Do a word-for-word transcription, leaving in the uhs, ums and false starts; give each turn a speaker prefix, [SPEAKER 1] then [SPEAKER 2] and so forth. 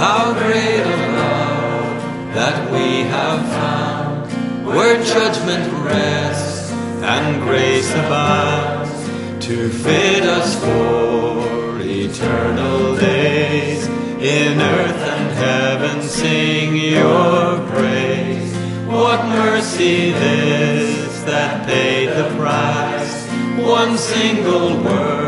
[SPEAKER 1] how great a love that we have found, where judgment rests and grace abounds, to fit us for eternal days. In earth and heaven sing your praise. What mercy this that paid the price, one single word